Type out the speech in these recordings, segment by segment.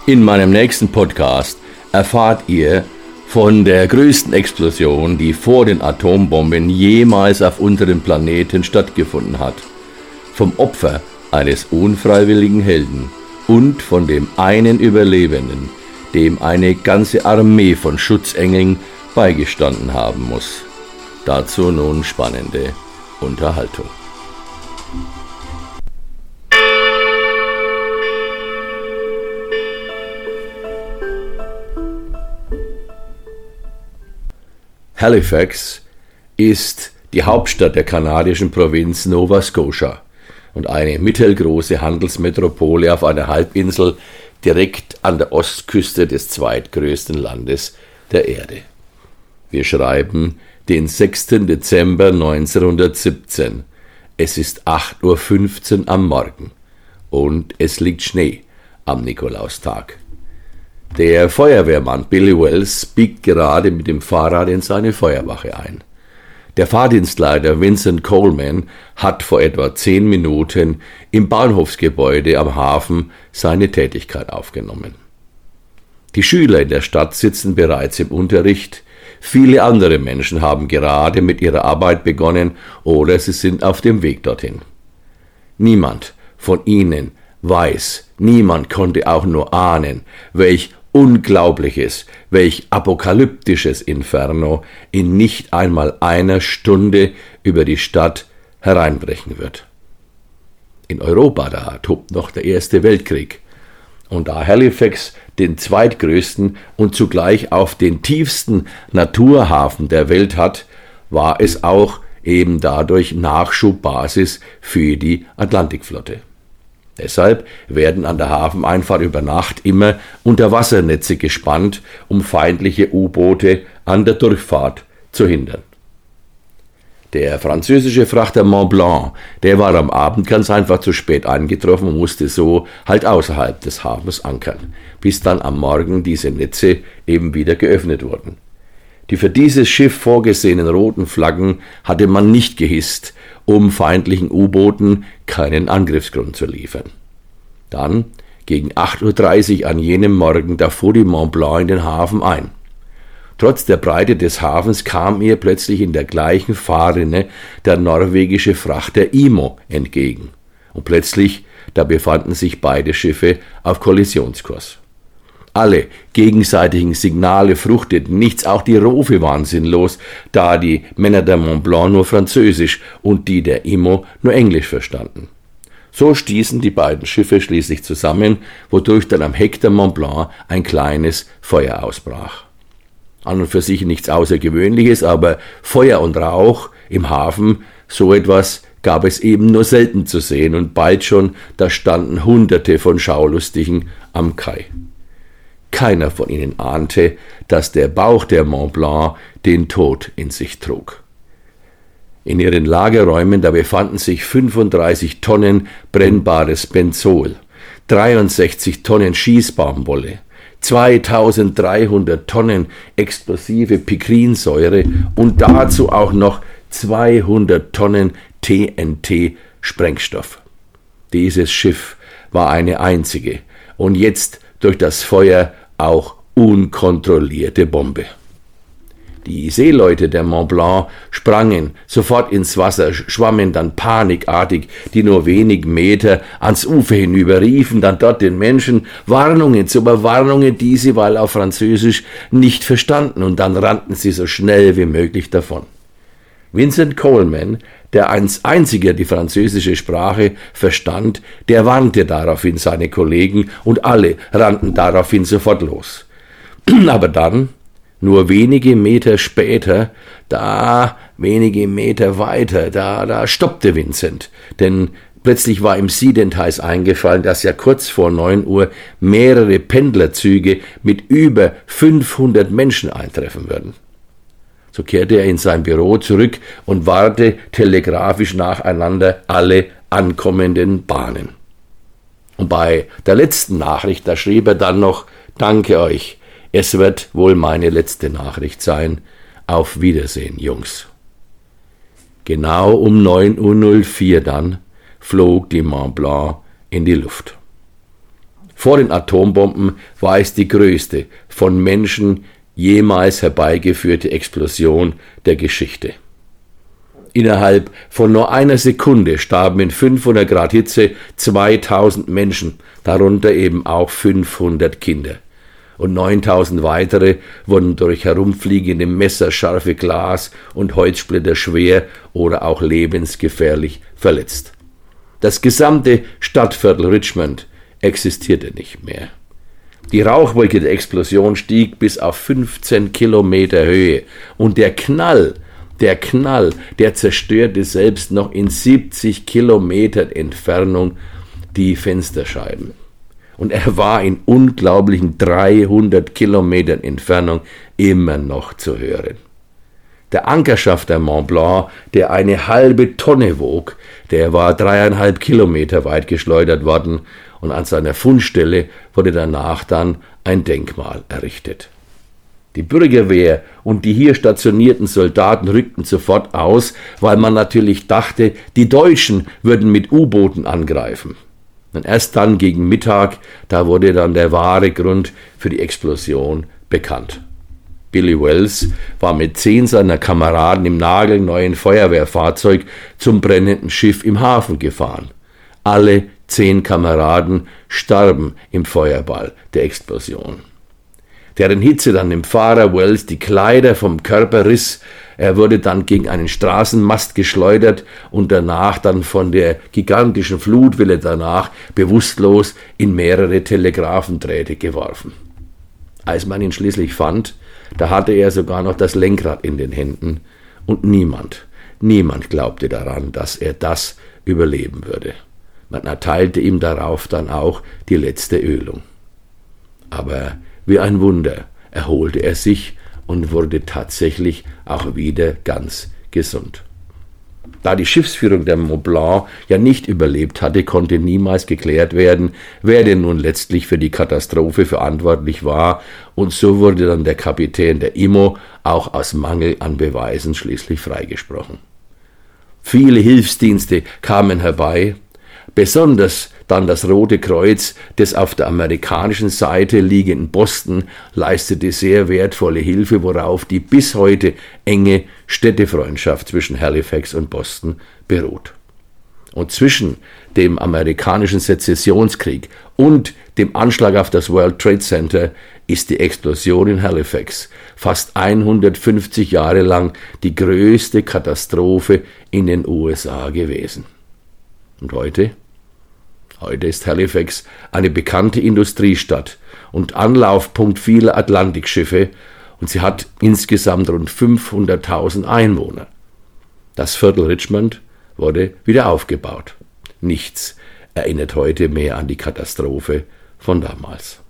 In meinem nächsten Podcast erfahrt ihr von der größten Explosion, die vor den Atombomben jemals auf unserem Planeten stattgefunden hat, vom Opfer eines unfreiwilligen Helden und von dem einen Überlebenden, dem eine ganze Armee von Schutzengeln beigestanden haben muss. Dazu nun spannende Unterhaltung. Halifax ist die Hauptstadt der kanadischen Provinz Nova Scotia und eine mittelgroße Handelsmetropole auf einer Halbinsel direkt an der Ostküste des zweitgrößten Landes der Erde. Wir schreiben den 6. Dezember 1917. Es ist 8:15 Uhr am Morgen und es liegt Schnee am Nikolaustag. Der Feuerwehrmann Billy Wells biegt gerade mit dem Fahrrad in seine Feuerwache ein. Der Fahrdienstleiter Vincent Coleman hat vor etwa 10 Minuten im Bahnhofsgebäude am Hafen seine Tätigkeit aufgenommen. Die Schüler in der Stadt sitzen bereits im Unterricht, viele andere Menschen haben gerade mit ihrer Arbeit begonnen oder sie sind auf dem Weg dorthin. Niemand von ihnen weiß, niemand konnte auch nur ahnen, welch unglaubliches, welch apokalyptisches Inferno in nicht einmal einer Stunde über die Stadt hereinbrechen wird. In Europa, da tobt noch der Erste Weltkrieg. Und da Halifax den zweitgrößten und zugleich auch den tiefsten Naturhafen der Welt hat, war es auch eben dadurch Nachschubbasis für die Atlantikflotte. Deshalb werden an der Hafeneinfahrt über Nacht immer Unterwassernetze gespannt, um feindliche U-Boote an der Durchfahrt zu hindern. Der französische Frachter Mont Blanc, der war am Abend ganz einfach zu spät eingetroffen und musste so halt außerhalb des Hafens ankern, bis dann am Morgen diese Netze eben wieder geöffnet wurden. Die für dieses Schiff vorgesehenen roten Flaggen hatte man nicht gehisst, um feindlichen U-Booten keinen Angriffsgrund zu liefern. Dann, gegen 8:30 Uhr an jenem Morgen, da fuhr die Mont Blanc in den Hafen ein. Trotz der Breite des Hafens kam ihr plötzlich in der gleichen Fahrrinne der norwegische Frachter Imo entgegen. Und plötzlich, da befanden sich beide Schiffe auf Kollisionskurs. Alle gegenseitigen Signale fruchteten nichts, auch die Rufe waren sinnlos, da die Männer der Mont Blanc nur Französisch und die der Imo nur Englisch verstanden. So stießen die beiden Schiffe schließlich zusammen, wodurch dann am Heck der Mont Blanc ein kleines Feuer ausbrach. An und für sich nichts Außergewöhnliches, aber Feuer und Rauch im Hafen, so etwas gab es eben nur selten zu sehen und bald schon, da standen Hunderte von Schaulustigen am Kai. Keiner von ihnen ahnte, dass der Bauch der Mont Blanc den Tod in sich trug. In ihren Lagerräumen, da befanden sich 35 Tonnen brennbares Benzol, 63 Tonnen Schießbaumwolle, 2300 Tonnen explosive Pikrinsäure und dazu auch noch 200 Tonnen TNT-Sprengstoff. Dieses Schiff war eine einzige und jetzt durch das Feuer auch unkontrollierte Bombe. Die Seeleute der Mont Blanc sprangen sofort ins Wasser, schwammen dann panikartig die nur wenig Meter ans Ufer hinüber, riefen dann dort den Menschen Warnungen zu, aber Warnungen, die sie, weil auf Französisch, nicht verstanden, und dann rannten sie so schnell wie möglich davon. Vincent Coleman, der als einziger die französische Sprache verstand, der warnte daraufhin seine Kollegen und alle rannten daraufhin sofort los. Aber dann, nur wenige Meter später, wenige Meter weiter, da stoppte Vincent, denn plötzlich war ihm siedendheiß eingefallen, dass ja kurz vor 9 Uhr mehrere Pendlerzüge mit über 500 Menschen eintreffen würden. So kehrte er in sein Büro zurück und warte telegrafisch nacheinander alle ankommenden Bahnen. Und bei der letzten Nachricht, da schrieb er dann noch: Danke euch, es wird wohl meine letzte Nachricht sein. Auf Wiedersehen, Jungs. Genau um 9:04 Uhr dann flog die Mont Blanc in die Luft. Vor den Atombomben war es die größte von Menschen jemals herbeigeführte Explosion der Geschichte. Innerhalb von nur einer Sekunde starben in 500 Grad Hitze 2000 Menschen, darunter eben auch 500 Kinder. Und 9000 weitere wurden durch herumfliegende messerscharfe Glas- und Holzsplitter schwer oder auch lebensgefährlich verletzt. Das gesamte Stadtviertel Richmond existierte nicht mehr. Die Rauchwolke der Explosion stieg bis auf 15 Kilometer Höhe und der Knall, der zerstörte selbst noch in 70 Kilometern Entfernung die Fensterscheiben. Und er war in unglaublichen 300 Kilometern Entfernung immer noch zu hören. Der Ankerschaft der Mont Blanc, der eine halbe Tonne wog, der war 3,5 Kilometer weit geschleudert worden und an seiner Fundstelle wurde danach dann ein Denkmal errichtet. Die Bürgerwehr und die hier stationierten Soldaten rückten sofort aus, weil man natürlich dachte, die Deutschen würden mit U-Booten angreifen. Und erst dann gegen Mittag, da wurde dann der wahre Grund für die Explosion bekannt. Billy Wells war mit 10 seiner Kameraden im nagelneuen Feuerwehrfahrzeug zum brennenden Schiff im Hafen gefahren. Alle 10 Kameraden starben im Feuerball der Explosion. Deren Hitze dann dem Fahrer Wells die Kleider vom Körper riss. Er wurde dann gegen einen Straßenmast geschleudert und danach dann von der gigantischen Flutwelle danach bewusstlos in mehrere Telegraphendrähte geworfen. Als man ihn schließlich fand, da hatte er sogar noch das Lenkrad in den Händen und niemand glaubte daran, dass er das überleben würde. Man erteilte ihm darauf dann auch die letzte Ölung. Aber wie ein Wunder erholte er sich und wurde tatsächlich auch wieder ganz gesund. Da die Schiffsführung der Mont Blanc ja nicht überlebt hatte, konnte niemals geklärt werden, wer denn nun letztlich für die Katastrophe verantwortlich war, und so wurde dann der Kapitän der Imo auch aus Mangel an Beweisen schließlich freigesprochen. Viele Hilfsdienste kamen herbei, besonders dann das Rote Kreuz des auf der amerikanischen Seite liegenden Boston leistete sehr wertvolle Hilfe, worauf die bis heute enge Städtefreundschaft zwischen Halifax und Boston beruht. Und zwischen dem amerikanischen Sezessionskrieg und dem Anschlag auf das World Trade Center ist die Explosion in Halifax fast 150 Jahre lang die größte Katastrophe in den USA gewesen. Und heute? Heute ist Halifax eine bekannte Industriestadt und Anlaufpunkt vieler Atlantikschiffe und sie hat insgesamt rund 500.000 Einwohner. Das Viertel Richmond wurde wieder aufgebaut. Nichts erinnert heute mehr an die Katastrophe von damals.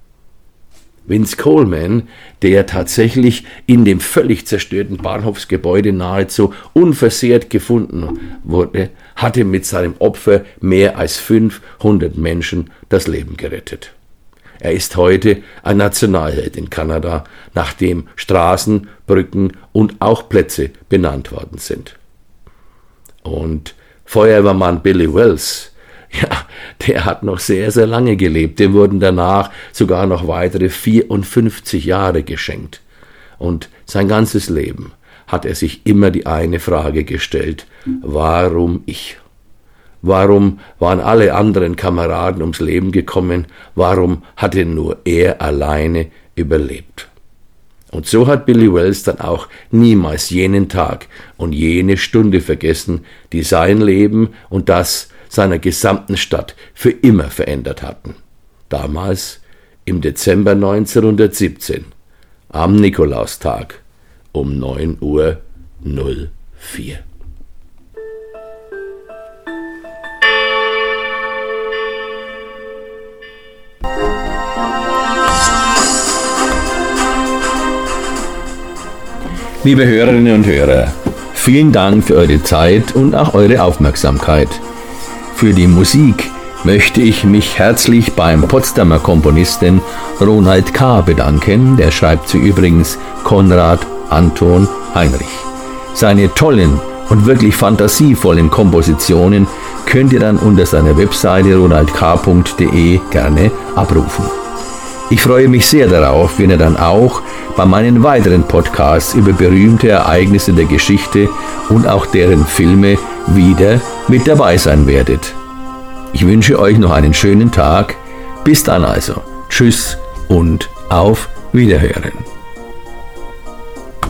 Vince Coleman, der tatsächlich in dem völlig zerstörten Bahnhofsgebäude nahezu unversehrt gefunden wurde, hatte mit seinem Opfer mehr als 500 Menschen das Leben gerettet. Er ist heute ein Nationalheld in Kanada, nach dem Straßen, Brücken und auch Plätze benannt worden sind. Und Feuerwehrmann Billy Wells, ja, der hat noch sehr, sehr lange gelebt. Dem wurden danach sogar noch weitere 54 Jahre geschenkt. Und sein ganzes Leben hat er sich immer die eine Frage gestellt: Warum ich? Warum waren alle anderen Kameraden ums Leben gekommen? Warum hatte nur er alleine überlebt? Und so hat Billy Wells dann auch niemals jenen Tag und jene Stunde vergessen, die sein Leben und das seiner gesamten Stadt für immer verändert hatten. Damals im Dezember 1917, am Nikolaustag um 9:04 Uhr. Liebe Hörerinnen und Hörer, vielen Dank für eure Zeit und auch eure Aufmerksamkeit. Für die Musik möchte ich mich herzlich beim Potsdamer Komponisten Ronald K. bedanken. Der schreibt sie übrigens Konrad Anton Heinrich. Seine tollen und wirklich fantasievollen Kompositionen könnt ihr dann unter seiner Webseite ronaldk.de gerne abrufen. Ich freue mich sehr darauf, wenn ihr dann auch bei meinen weiteren Podcasts über berühmte Ereignisse der Geschichte und auch deren Filme wieder mit dabei sein werdet. Ich wünsche euch noch einen schönen Tag. Bis dann also. Tschüss und auf Wiederhören.